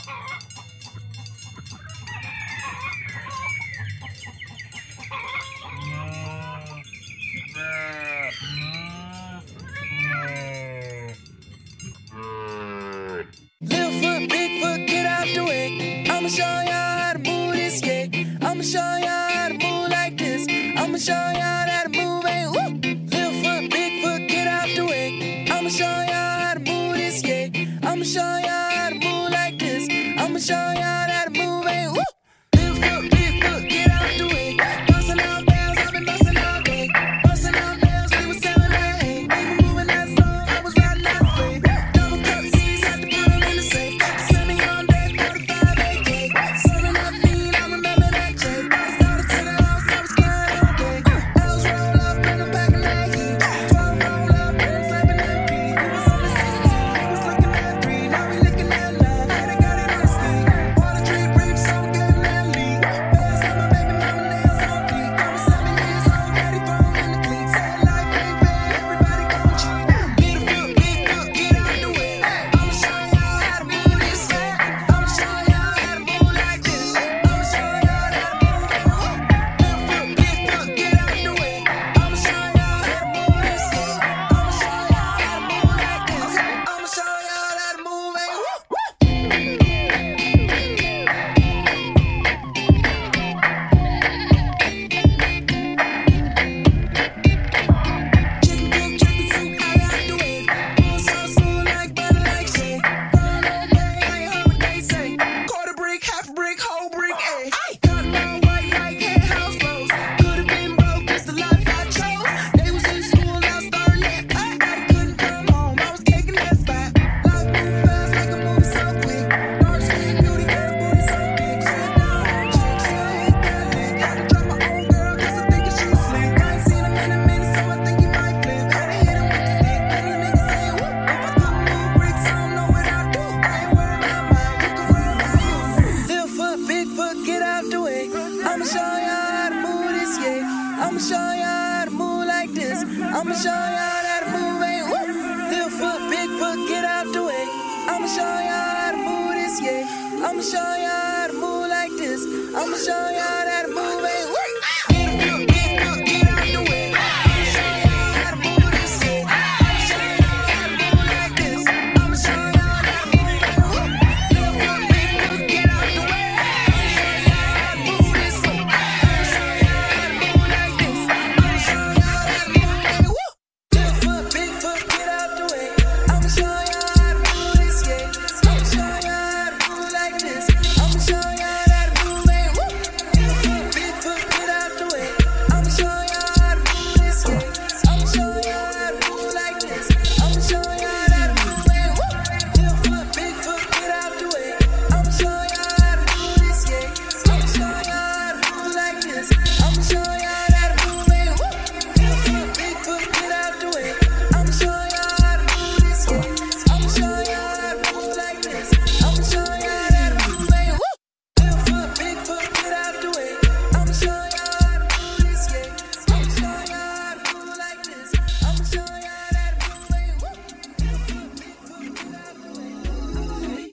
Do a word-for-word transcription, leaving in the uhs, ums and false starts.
Little foot, big foot, get out the way. I'ma show y'all how to move this, yeah. I'ma show y'all how to move like this. I'ma show y'all how to move, hey, woo. Little foot, big foot, get out the way. I'ma show y'all how to move this, yeah. I'ma show y'all how to move like this. I'ma show y'all how to move, hey, woo. Little foot, big foot, get out the way. Bustin' out bells, I've been bustin' all day. Bustin' out bells, we was selling that hay. We were moving that slow, I was riding that way. Double cup C's, had to put 'em in the safe. Send me on deck, forty-five A K. Serving up fiend, I remember that J. Started to the house, I was carrying all day. L's roll up, and I'm packing that heat. twelve roll up, and I'm slapping that P. He was on the sixteen, he was looking at three. Now we looking at nine, and I got it on sleep. Water tree brief, so I'm getting that lead. Bells got my baby mama nails on fleek. I was seven years old, daddy throwing in the cleats. Said life ain't fair, everybody gon' cheat. Little foot, big foot, get out the way. I'ma show y'all how to move this, yeah. I'ma show y'all how to move like this. I'ma show y'all how to move it. Little foot, big foot, get out the way. I'ma show y'all how to move this, yeah. I'ma show y'all how to move like this. I'ma show y'all how to move it. Chicken coop, chicken soup, I got the wave. Moon so smooth like butter, like shade. Run all day, I ain't heard what they say. Quarter brick, half brick, whole brick, ayy. Got my white like head house rose. Could've been broke, that's the life I chose. They was in school, I was starting that pot. Daddy couldn't come home, I was taking that spot. Life move fast like a movie so quick. Dark skin beauty, got a booty so big. She a down chick, she a hit that lick. Had to drop my own girl, cause I think she slick. I ain't seen him in a minute, so I think he might flip. Had to hit him with the stick, and the nigga say whoop. If I couldn't move bricks, I don't know what I'd do. I ain't worried about mine, you can worry about you. Little foot, big foot, get out the way. I'ma show y'all how to move this, yeah. I'ma show y'all how to move like this. I'ma show y'all how to move, hey, woo. Little foot, big foot, get out the way. I'ma show y'all how to move this, yeah. I'ma show y'all how to move like this. I'ma show y'all